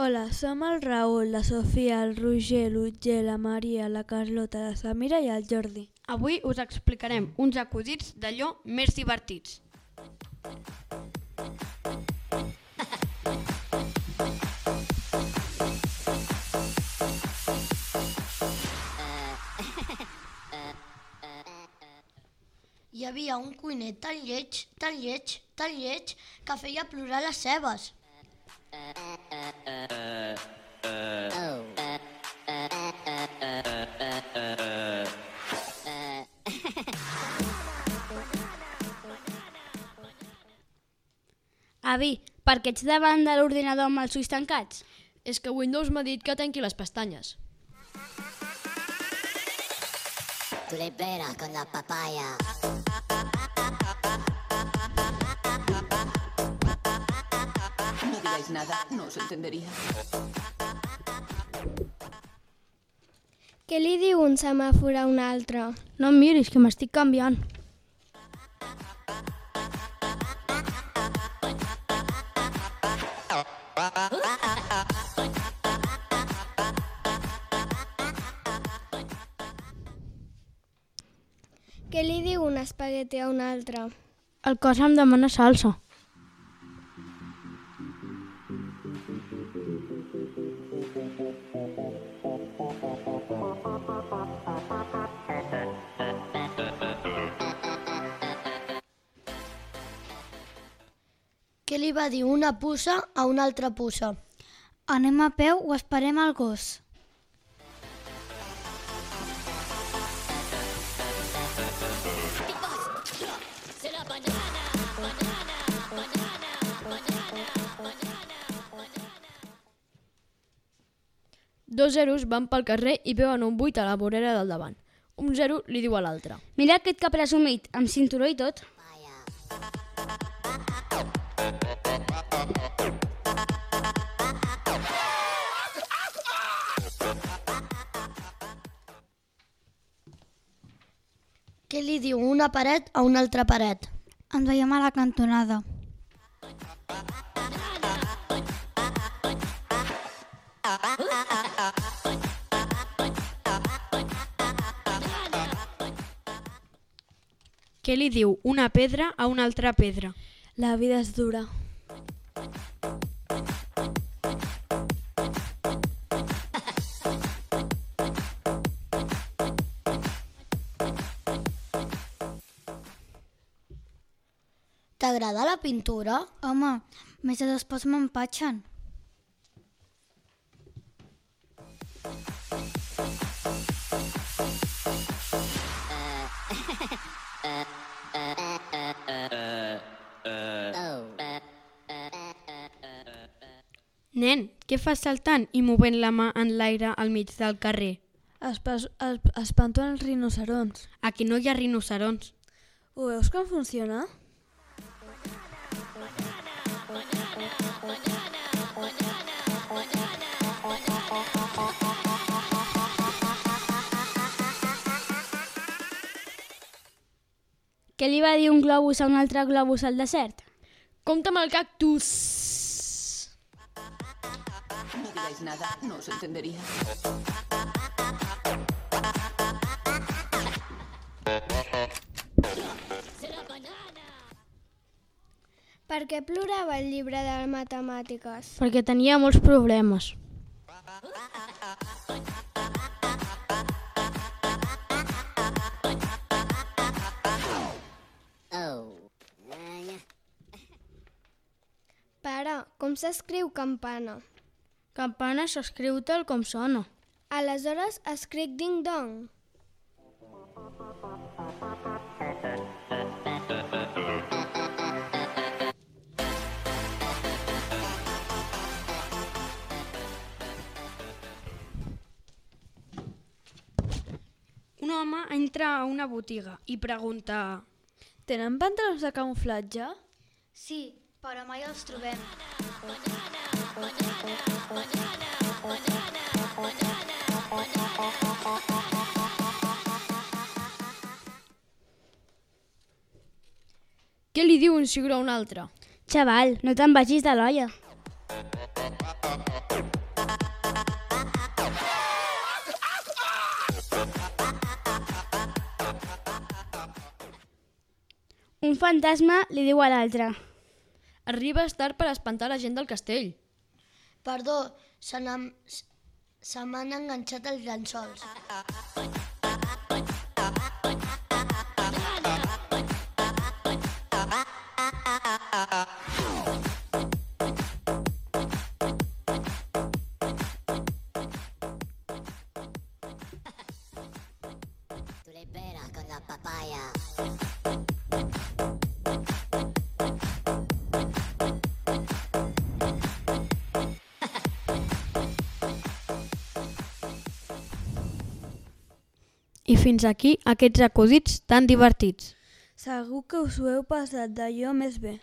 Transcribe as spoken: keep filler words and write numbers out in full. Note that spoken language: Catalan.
Hola, som el Raül, la Sofia, el Roger, l'Otger, la Maria, la Carlota, la Samira i el Jordi. Avui us explicarem uns acudits d'allò més divertits. Hi havia un cuiner tan lleig, tan lleig, tan lleig, que feia plorar les cebes. Avi, per què ets davant de l'ordinador amb els ulls tancats? És que Windows m'ha dit que tanqui les pestanyes. Tu le peras con la papaya. No digáis nada, no os entendería. Què li diu un semàfor a un altre? No em miris, que m'estic canviant. Què li diu un espagueti a un altre? El cos em demana salsa. Què li va dir una puça a una altra puça? Anem a peu o esperem el gos? Dos zeros van pel carrer i veuen un buit a la vorera del davant. Un zero li diu a l'altre: Mira aquest que presumit, amb cinturó i tot. Què li diu una paret a una altra paret? Ens veiem a la cantonada. Què li diu una pedra a una altra pedra? La vida és dura. T'agrada la pintura? Home, més de dos pots m'empatxen. Nen, què fas saltant i movent la mà en l'aire al mig del carrer? Espas, es, espanto els rinocerons. Aquí no hi ha rinocerons. Ho veus com funciona? Què li va dir un globus a un altre globus al desert? Compte amb el cactus! No digáis nada, no os entendería. Per què plorava el llibre de matemàtiques? Perquè tenia molts problemes. Pare, com s'escriu campana? Campana s'escriu tal com sona. Aleshores escric ding-dong. Un home entra a una botiga i pregunta: Tenen pantalons de camuflatge? Sí, però mai els trobem. Què li diu un cigró a un altre? Xaval, no te'n vagis de l'olla. Un fantasma li diu a l'altre. Arribes tard per espantar la gent del castell. Perdó, se n'han- se m'han enganxat els llençols. Tu le peras con la papaya. I fins aquí aquests acudits tan divertits. Segur que us ho heu passat d'allò més bé.